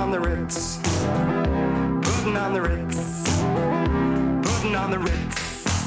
on the Ritz. Putting on the Ritz. Putting on the Ritz.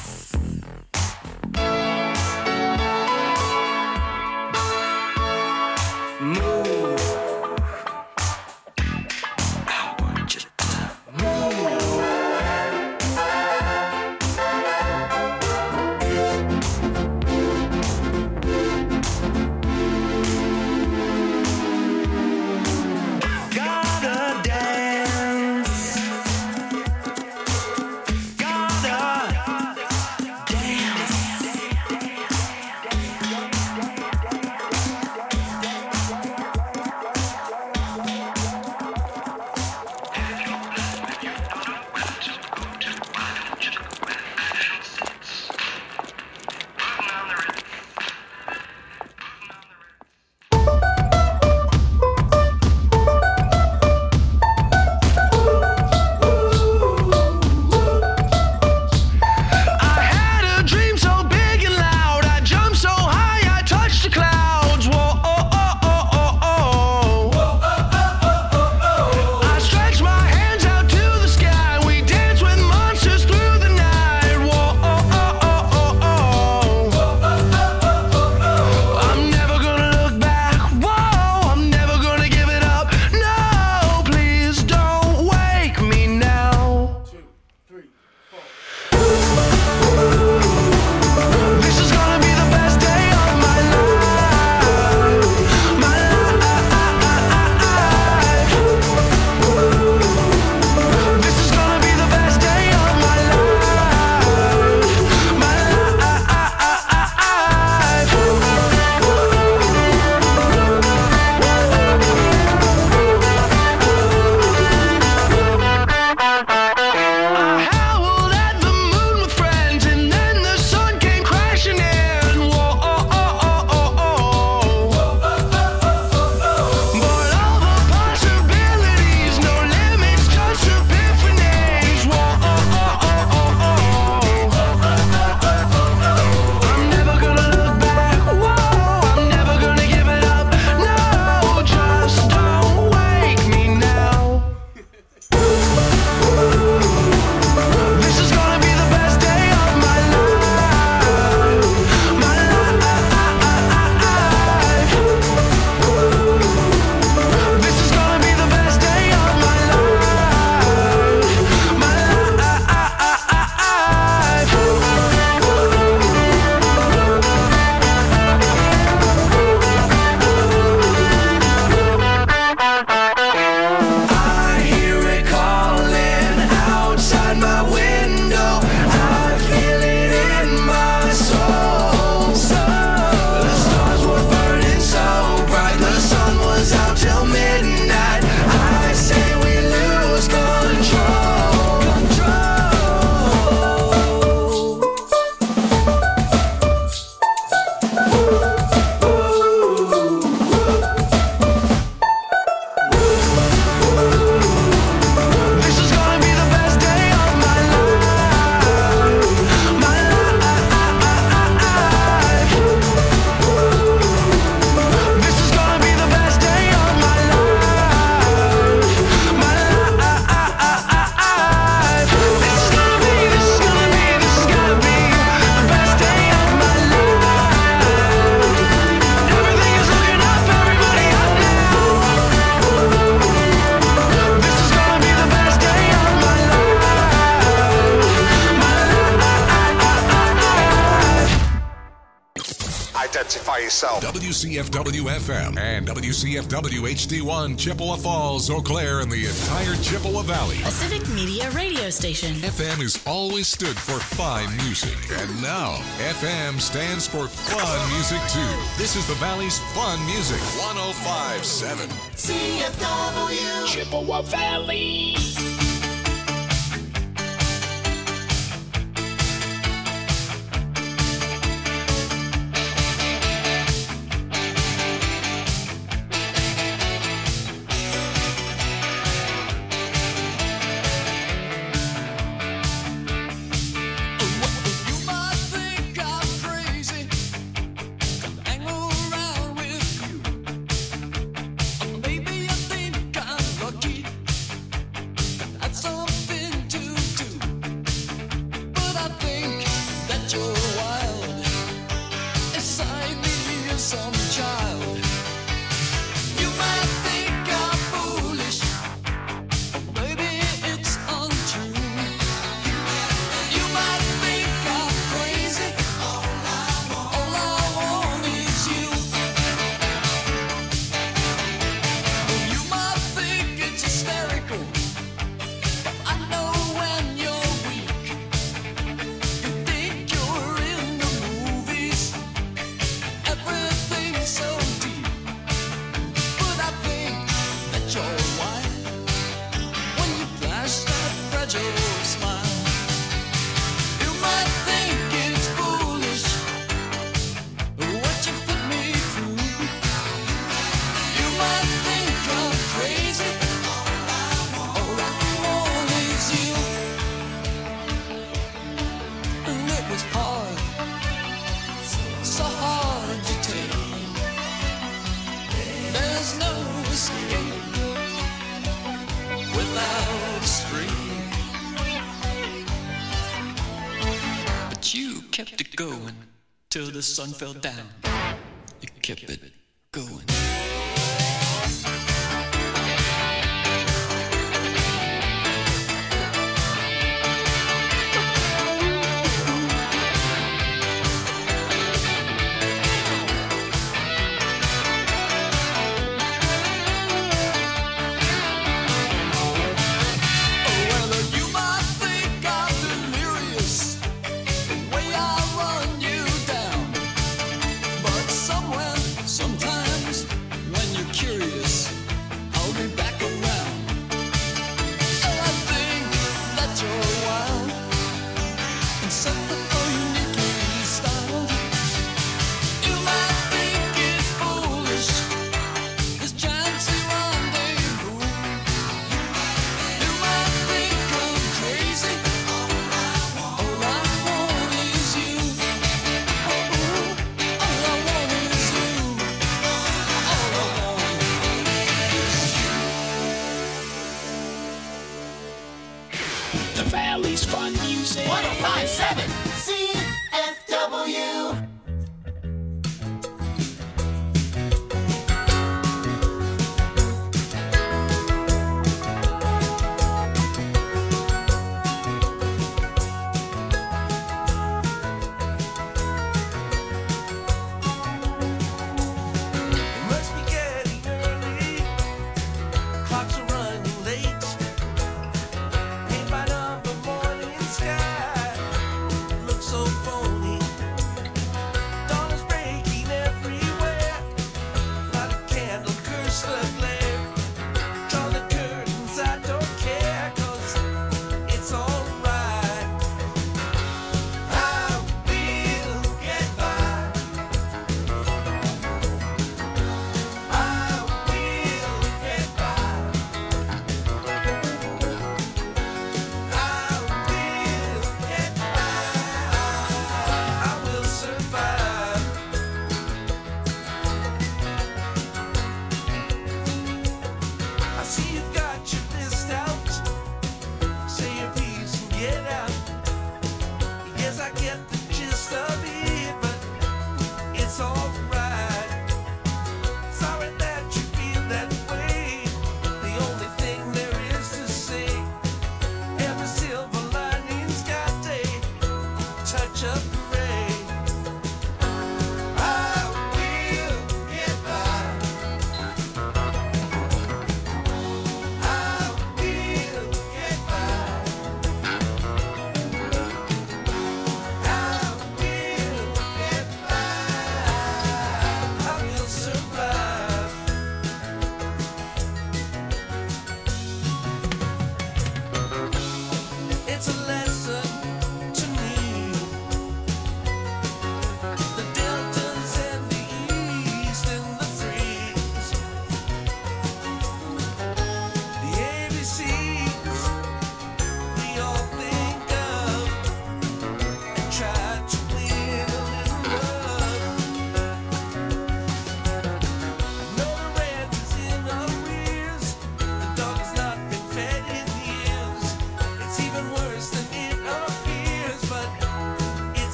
Identify yourself. WCFW FM and WCFW HD1, Chippewa Falls, Eau Claire, and the entire Chippewa Valley. A civic media radio station. FM has always stood for fine music. And now, FM stands for fun music, too. This is the Valley's fun music. 105.7. CFW. Chippewa Valley. Baby, I think I'm lucky. kept it going till the sun fell down. You kept it going. Valley's Fun Music. 1057 CFW.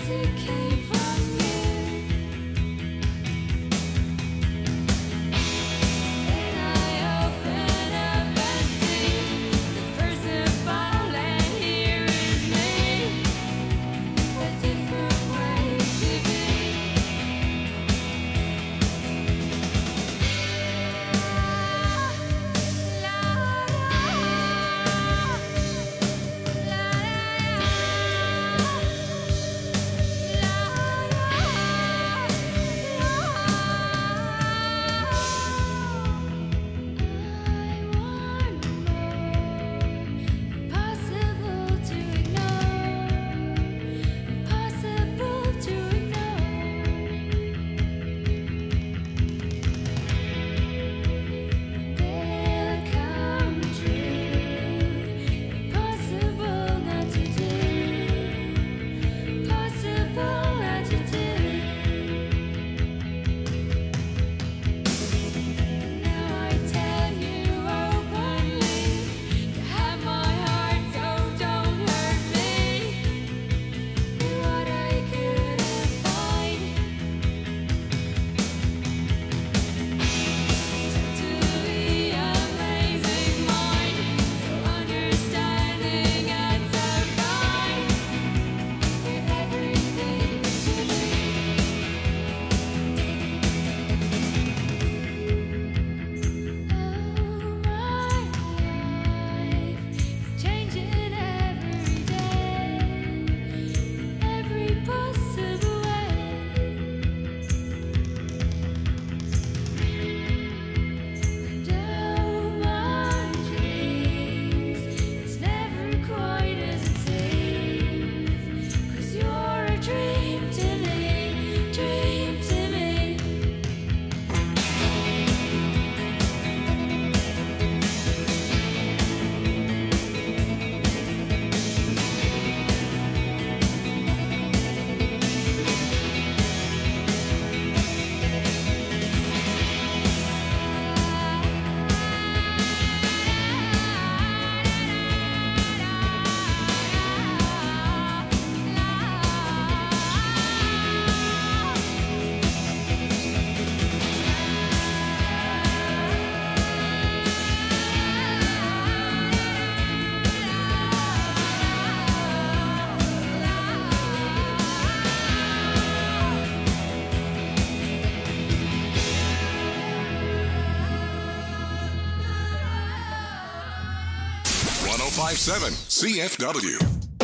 1057 CFW.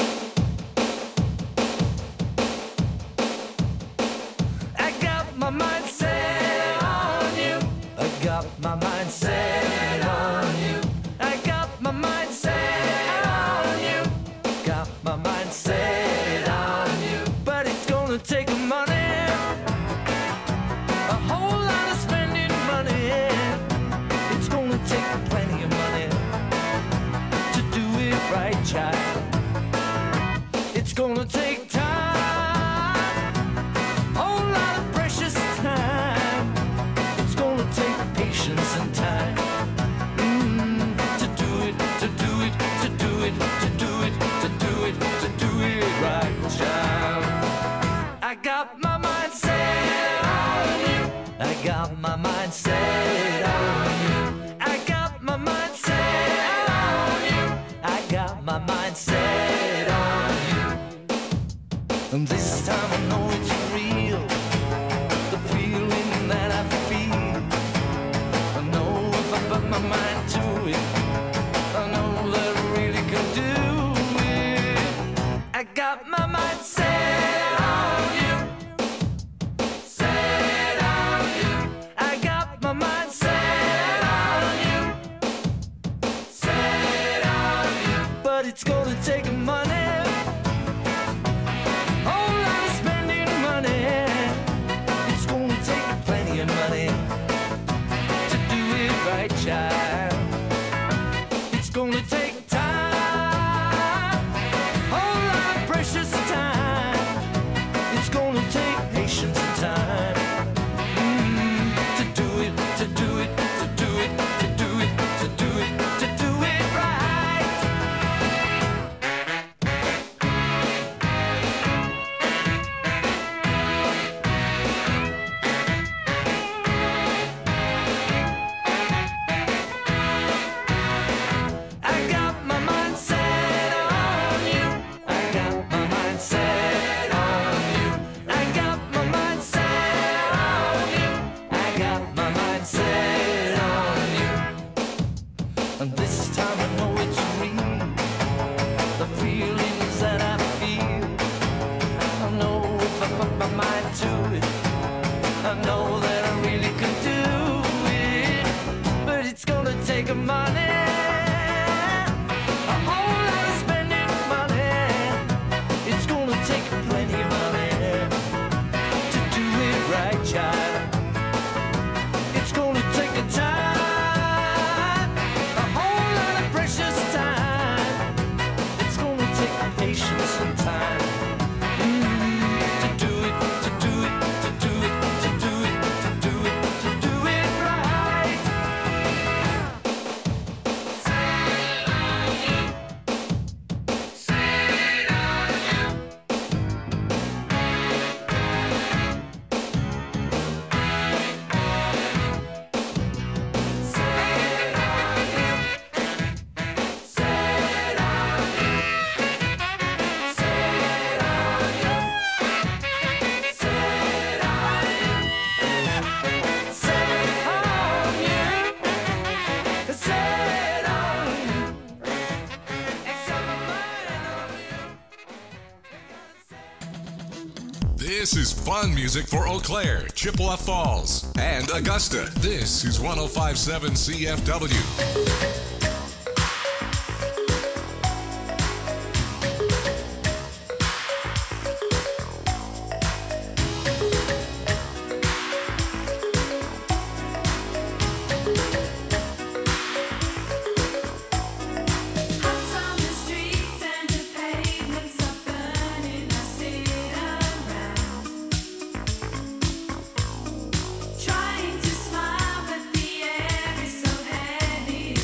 I got my mind set on you. I got my mind set on you. I got my mind set on you. Got my mind set on you. But it's gonna take money, a whole lot of spending money. It's gonna take plenty of money to do it right, child. It's gonna take time, whole lot of precious time. It's gonna take patience and time to do it, to do it, to do it, to do it, to do it, to do it right, child. I got my mind set on you. I got my mind set on you. I got my mind set on you. I got my mind set on you. And this time I know it's real, the feeling that I feel. I know if I put my mind to it, I know that I really can do it. I got my mind set on you, set on you. I got my mind set on you, set on you. But it's gonna take money, whole lot of spending money. This is fun music for Eau Claire, Chippewa Falls, and Augusta. This is 105.7 CFW. Trying to smile, but the air is so heavy.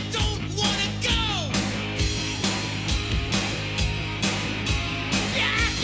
Yeah!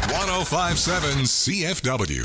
1057 CFW.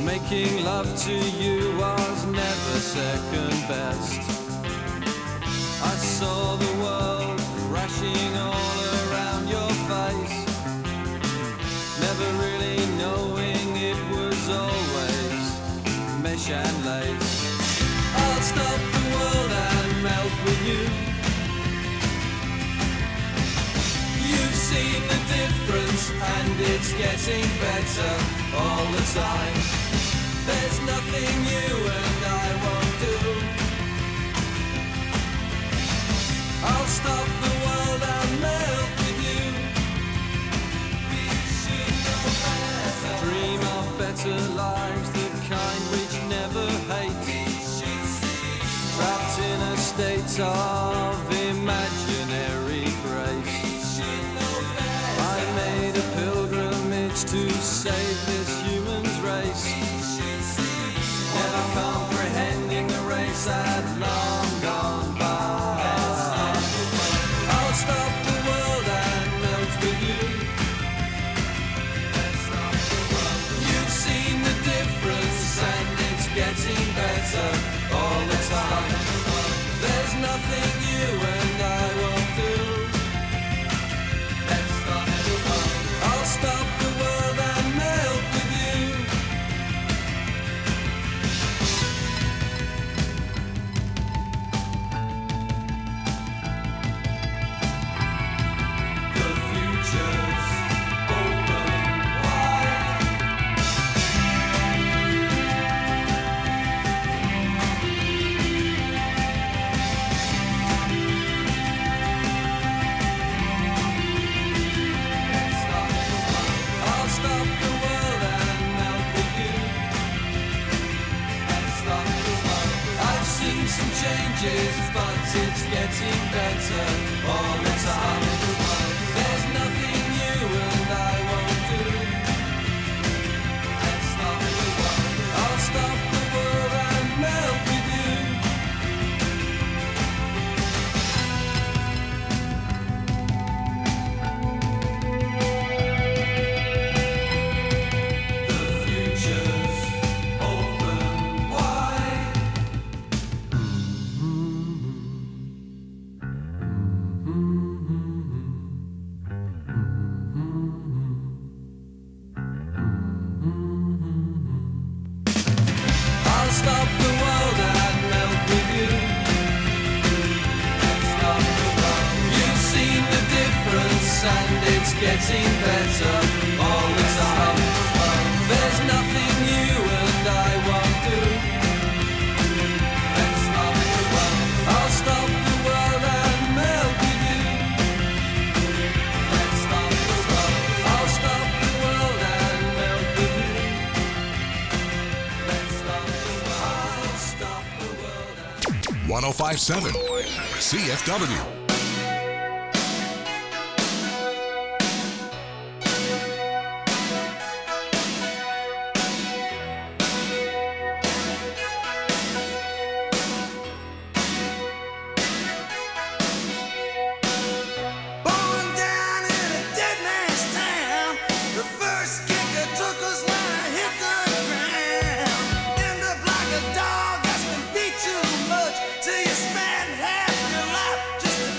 Making love to you was never second best. I saw the world crashing all around your face, never really knowing it was always mesh and lace. I'll stop the world and melt with you. You've seen the difference and it's getting better all the time. There's nothing you and I won't do. I'll stop the world and melt with you. We should know better. Dream of better lives, the kind which never hate. Trapped in a state of imaginary grace. I made a pilgrimage to save this human's race, never comprehending the race had long gone by. I'll stop the world and melt with you. You've seen the difference and it's getting better all the time. There's nothing you and I won't do. I'll stop the world and melt with you. The future's open wide. I'll stop the world and melt with you. I've seen some changes, but it's getting better all the time. There's nothing you and I won't do. I'll stop the world and melt with you. The future's open wide. I'll stop the world and melt with you. You've seen the difference and it's getting better all the time. There's nothing you and I won't do. I'll stop the world and melt with you. I'll stop the world and melt with you. I'll stop the world and 1057 CFW. Born down in a dead man's town. The first kicker took us when I hit the ground. End up like a dog that's been beat too much till you spend half your life just to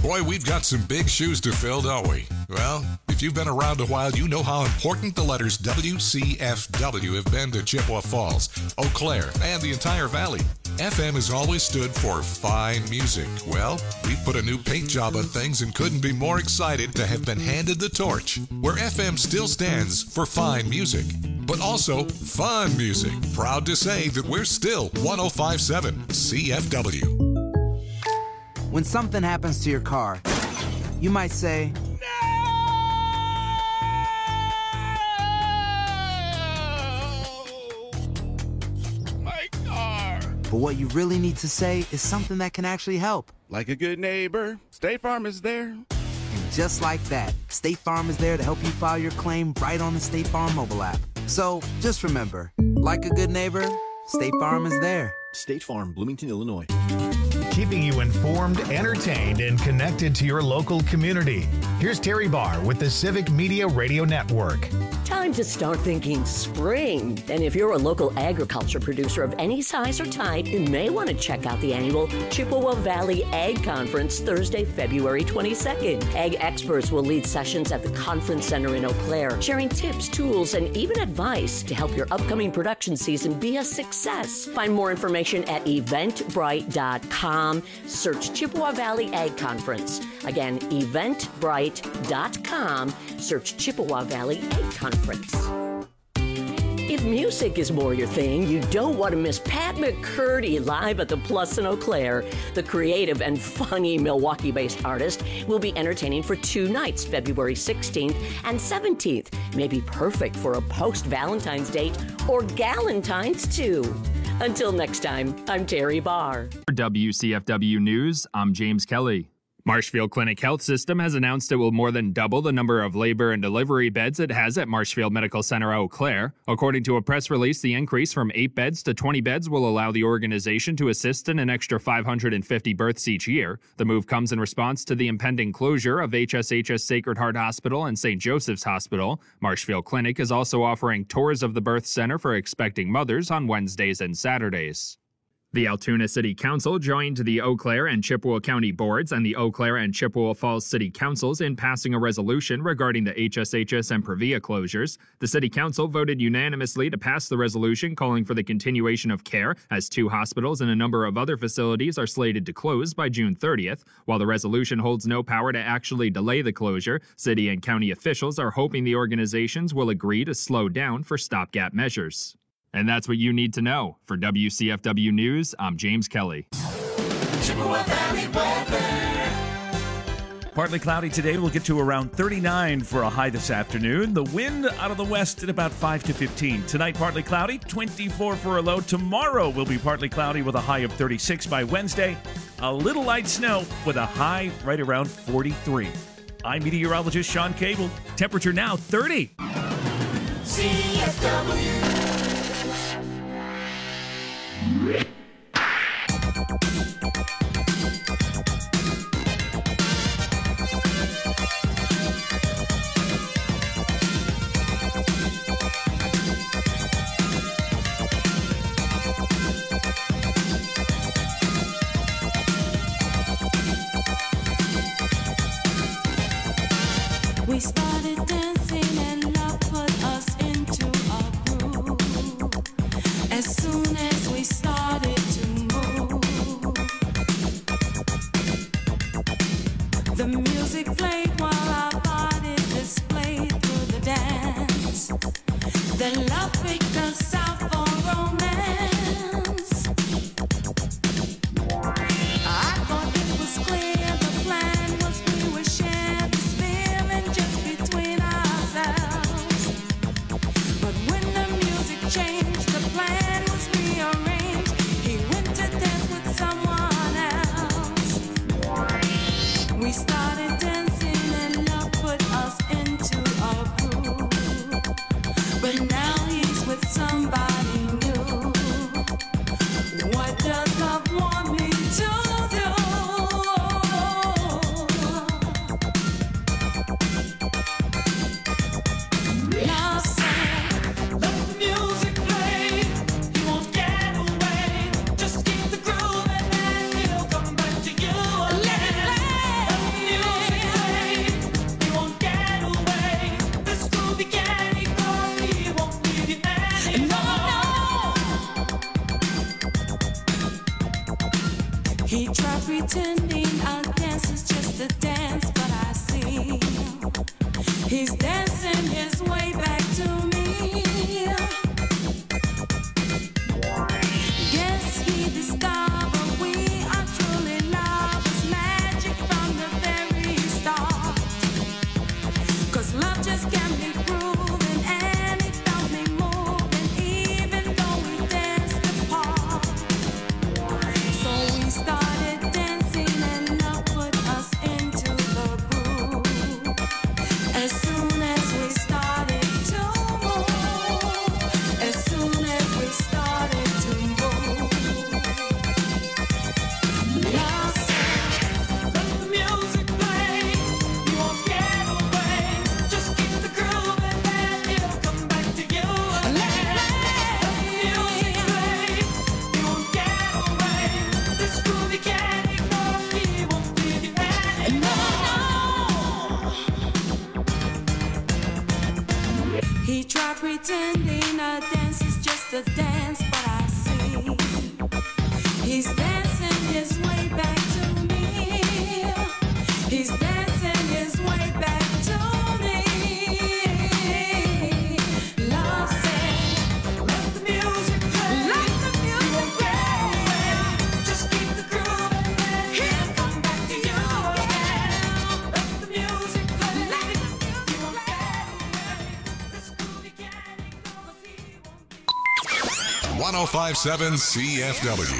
Boy, we've got some big shoes to fill, don't we? Well, if you've been around a while, you know how important the letters WCFW have been to Chippewa Falls, Eau Claire, and the entire valley. FM has always stood for fine music. Well, we put a new paint job on things and couldn't be more excited to have been handed the torch, where FM still stands for fine music, but also fun music. Proud to say that we're still 105.7 CFW. When something happens to your car, you might say, My car. but what you really need to say is something that can actually help. Like a good neighbor, State Farm is there. And just like that, State Farm is there to help you file your claim right on the State Farm mobile app. So just remember, like a good neighbor, State Farm is there. State Farm, Bloomington, Illinois. Keeping you informed, entertained, and connected to your local community. Here's Terry Barr with the Civic Media Radio Network. Time to start thinking spring. And if you're a local agriculture producer of any size or type, you may want to check out the annual Chippewa Valley Ag Conference Thursday, February 22nd. Ag experts will lead sessions at the Conference Center in Eau Claire, sharing tips, tools, and even advice to help your upcoming production season be a success. Find more information at eventbrite.com. Search Chippewa Valley Ag Conference. Again, eventbrite.com. Search Chippewa Valley Ag Conference. If music is more your thing, you don't want to miss Pat McCurdy live at the Plus in Eau Claire. The creative and funny Milwaukee-based artist will be entertaining for 2 nights, February 16th and 17th. May be perfect for a post-Valentine's date or Galentine's too. Until next time, I'm Terry Barr. For WCFW News, I'm James Kelly. Marshfield Clinic Health System has announced it will more than double the number of labor and delivery beds it has at Marshfield Medical Center, Eau Claire. According to a press release, the increase from 8 beds to 20 beds will allow the organization to assist in an extra 550 births each year. The move comes in response to the impending closure of HSHS Sacred Heart Hospital and St. Joseph's Hospital. Marshfield Clinic is also offering tours of the birth center for expecting mothers on Wednesdays and Saturdays. The Altoona City Council joined the Eau Claire and Chippewa County Boards and the Eau Claire and Chippewa Falls City Councils in passing a resolution regarding the HSHS and Previa closures. The City Council voted unanimously to pass the resolution calling for the continuation of care as 2 hospitals and a number of other facilities are slated to close by June 30th. While the resolution holds no power to actually delay the closure, city and county officials are hoping the organizations will agree to slow down for stopgap measures. And that's what you need to know. For WCFW News, I'm James Kelly. Chippewa Valley weather. Partly cloudy today. We'll get to around 39 for a high this afternoon. The wind out of the west at about 5 to 15. Tonight, partly cloudy, 24 for a low. Tomorrow will be partly cloudy with a high of 36 by Wednesday. A little light snow with a high right around 43. I'm meteorologist Sean Cable. Temperature now 30. CFW. We started dancing and love put us into a groove. As soon as we started to move, the music played while our bodies displayed through the dance. The love picked us out for romance. I thought it was clear the plan was we would share this feeling just between ourselves. But when the music changed, the plan was rearranged. He went to dance with someone else. We started dancing and love put us into a groove. But now he's with somebody new. What does love want me to do? Now say, let the music play. You won't get away. Just keep the groove and then he'll come back to you again. Let it play. He tried pretending our dance is just a dance, but I see he's dancing his way back to me. Guess he discovered we are truly lovers, magic from the very start. 'Cause love just can't be proven, and it felt me moving, even though we danced apart. So we started dancing, and love put us into the groove. As soon as we started to move, as soon as we started to move, love said, let the music play. You won't get away. Just keep the groove, and then it'll come back to you again. Let the music play. You won't get away. This groove you can't ignore. He won't leave you anymore. He tried pretending a dance is just a dance, but I see he's dancing his way back to me. He's dancing his way back to me. Love said, let the music play. Let the music play. Just keep the groove, and then he'll come back to you again. Let the music play. Let the music play. This groove you can't ignore, 'cause he won't be 1057 CFW.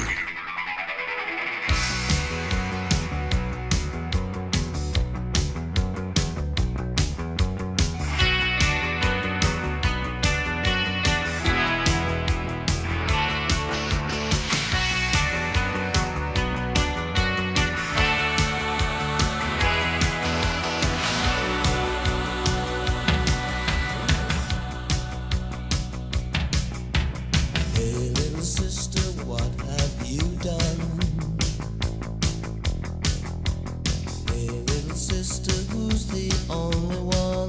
Hey little sister, what have you done? Hey little sister, who's the only one?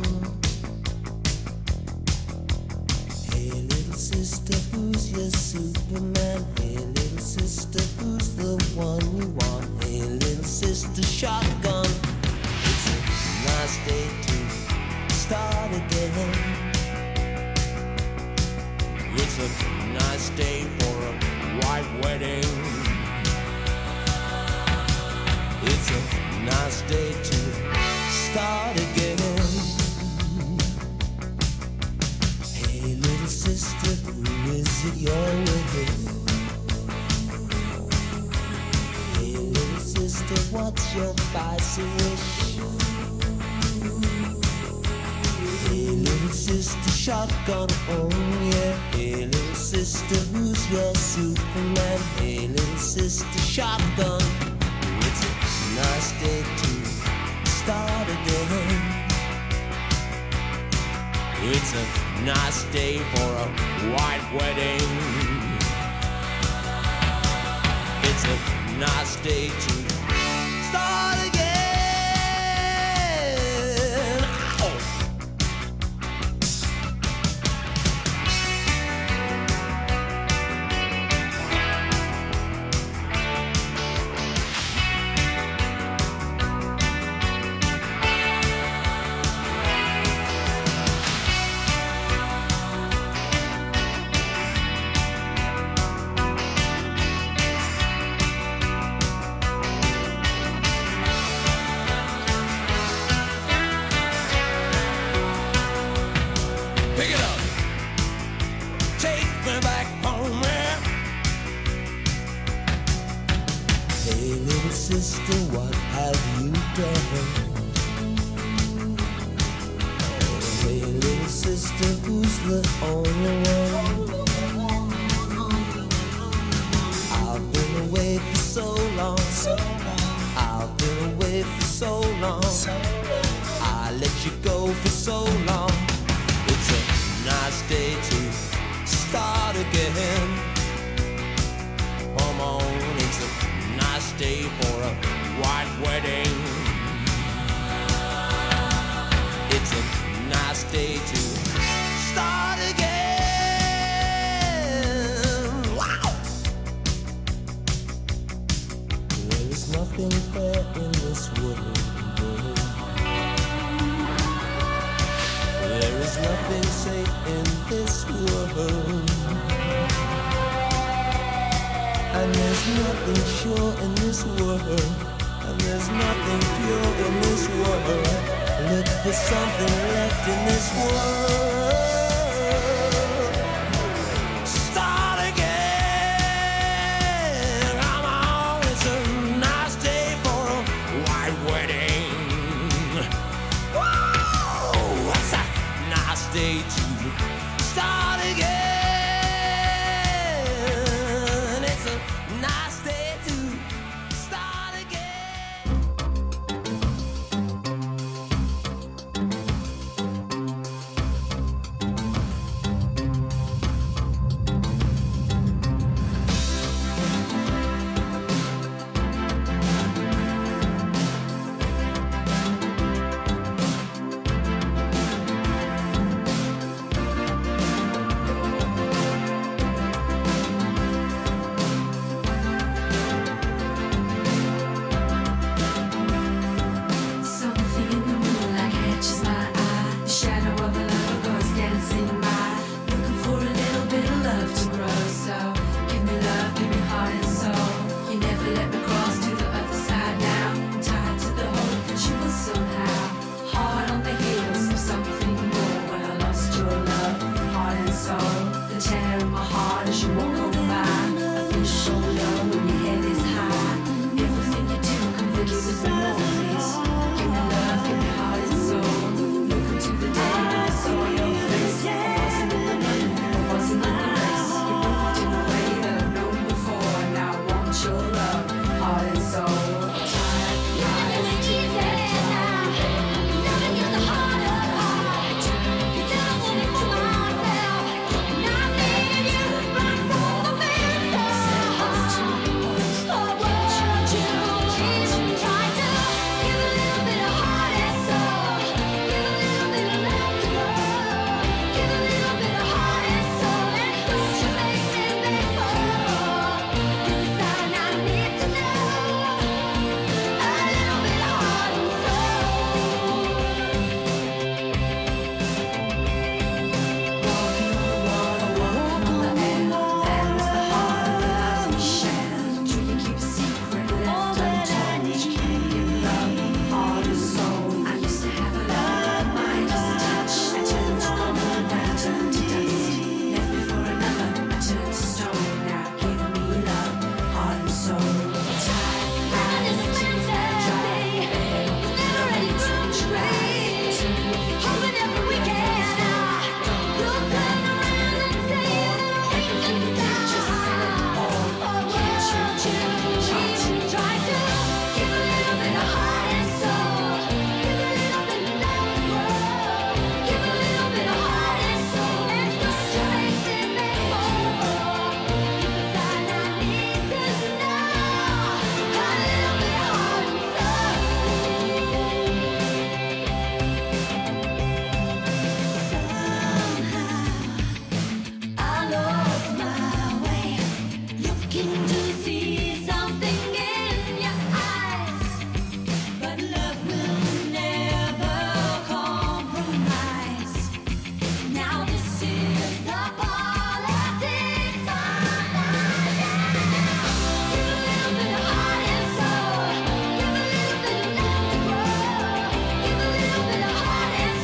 Hey little sister, who's your Superman? Hey little sister, who's the one you want? Hey little sister, shotgun. It's a nice day to start again. It's a nice day for a white wedding. It's a nice day to start again. Hey little sister, who is it you're with? Hey little sister, what's your vice wish? Hey little sister, shotgun, oh yeah. Hey little sister, who's your Superman? Hey little sister, shotgun. It's a nice day to start again. It's a nice day for a white wedding. It's a nice day to start again. Ow! Pick it up. Take me back home, man. Hey, little sister, what have you done? Hey, little sister, who's the only one? I've been away for so long. I've been away for so long. I let you go for so long. It's a nice day to start again. Come on, it's a nice day for a white wedding. It's a nice day to start again. Wow! nothing fair in this world. There is nothing safe in this world. And there's nothing sure in this world. And there's nothing pure in this world. Look for something left in this world.